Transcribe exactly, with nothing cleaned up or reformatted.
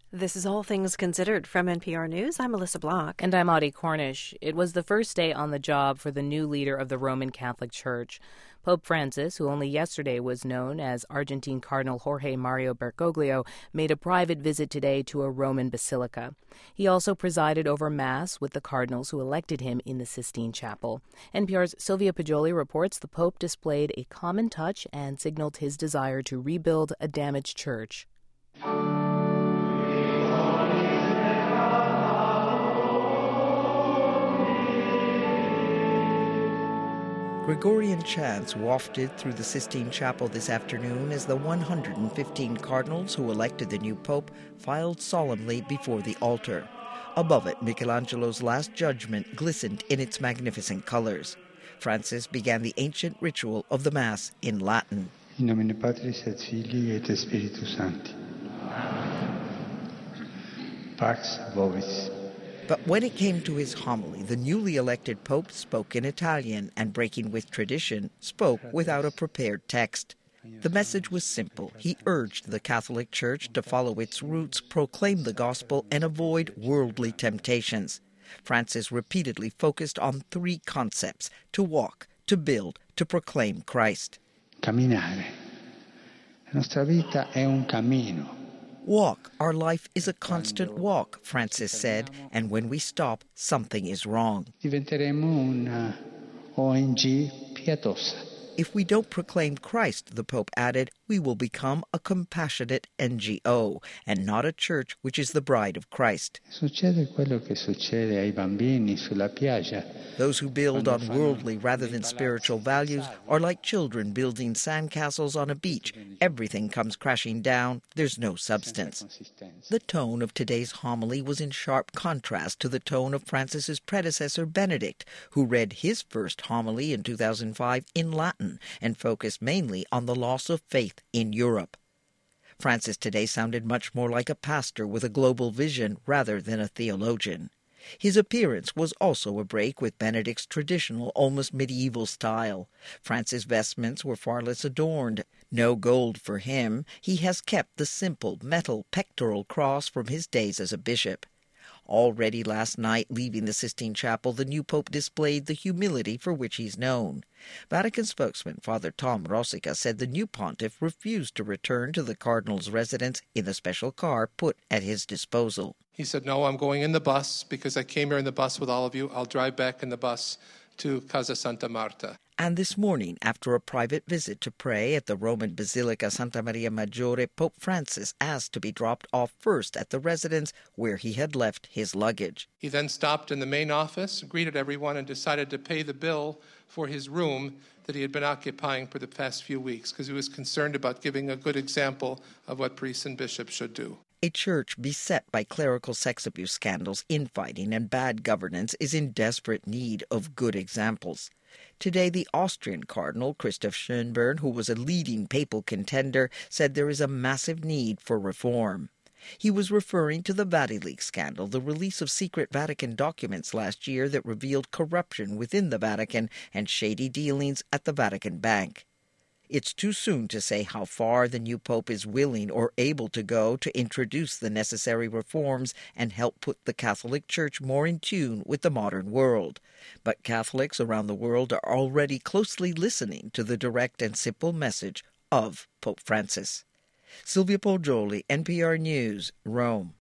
This is All Things Considered from N P R News. I'm Melissa Block. And I'm Audie Cornish. It was the first day on the job for the new leader of the Roman Catholic Church. Pope Francis, who only yesterday was known as Argentine Cardinal Jorge Mario Bergoglio, made a private visit today to a Roman basilica. He also presided over Mass with the cardinals who elected him in the Sistine Chapel. N P R's Sylvia Poggioli reports the Pope displayed a common touch and signaled his desire to rebuild a damaged church. Gregorian chants wafted through the Sistine Chapel this afternoon as the one hundred fifteen cardinals who elected the new pope filed solemnly before the altar. Above it, Michelangelo's Last Judgment glistened in its magnificent colors. Francis began the ancient ritual of the Mass in Latin. In nomine Patris et Filii et Spiritus Sancti. Pax vobis. But when it came to his homily, the newly elected pope spoke in Italian and, breaking with tradition, spoke without a prepared text. The message was simple. He urged the Catholic Church to follow its roots, proclaim the gospel, and avoid worldly temptations. Francis repeatedly focused on three concepts: to walk, to build, to proclaim Christ. Camminare. La nostra vita è un cammino. Walk. Our life is a constant walk, Francis said, and when we stop, something is wrong. Diventeremo una O N G pietosa. If we don't proclaim Christ, the Pope added, we will become a compassionate N G O and not a church which is the bride of Christ. Succede quello che succede ai bambini sulla piaggia. Those who build on worldly rather than spiritual values are like children building sandcastles on a beach. Everything comes crashing down. There's no substance. The tone of today's homily was in sharp contrast to the tone of Francis's predecessor, Benedict, who read his first homily in two thousand five in Latin and focused mainly on the loss of faith in Europe. Francis today sounded much more like a pastor with a global vision rather than a theologian. His appearance was also a break with Benedict's traditional, almost medieval style. Francis' vestments were far less adorned. No gold for him. He has kept the simple metal pectoral cross from his days as a bishop. Already last night, leaving the Sistine Chapel, the new pope displayed the humility for which he's known. Vatican spokesman Father Tom Rosica said the new pontiff refused to return to the cardinal's residence in the special car put at his disposal. He said, no, I'm going in the bus because I came here in the bus with all of you. I'll drive back in the bus to Casa Santa Marta. And this morning, after a private visit to pray at the Roman Basilica Santa Maria Maggiore, Pope Francis asked to be dropped off first at the residence where he had left his luggage. He then stopped in the main office, greeted everyone, and decided to pay the bill for his room that he had been occupying for the past few weeks because he was concerned about giving a good example of what priests and bishops should do. A church beset by clerical sex abuse scandals, infighting, and bad governance is in desperate need of good examples. Today, the Austrian Cardinal Christoph Schönborn, who was a leading papal contender, said there is a massive need for reform. He was referring to the VatiLeaks scandal, the release of secret Vatican documents last year that revealed corruption within the Vatican and shady dealings at the Vatican Bank. It's too soon to say how far the new pope is willing or able to go to introduce the necessary reforms and help put the Catholic Church more in tune with the modern world. But Catholics around the world are already closely listening to the direct and simple message of Pope Francis. Sylvia Poggioli, N P R News, Rome.